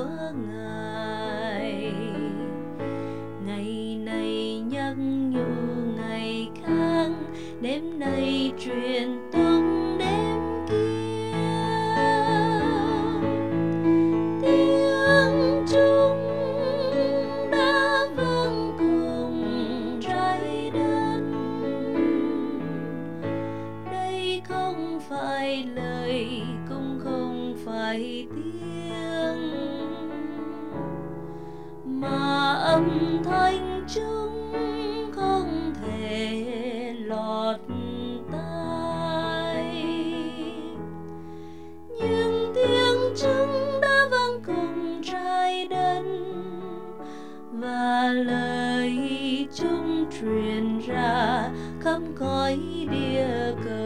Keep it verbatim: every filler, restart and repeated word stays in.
của Ngài. Ngày này nhắc nhủ ngày khác, đêm nay truyền tung đêm kia. Tiếng trung đã vang cùng trái đất. Đây không phải lời, cũng không phải tiếng, mà âm thanh chúng không thể lọt tai. Nhưng tiếng chúng đã vang cùng trái đất, và lời chúng truyền ra khắp cõi địa cầu.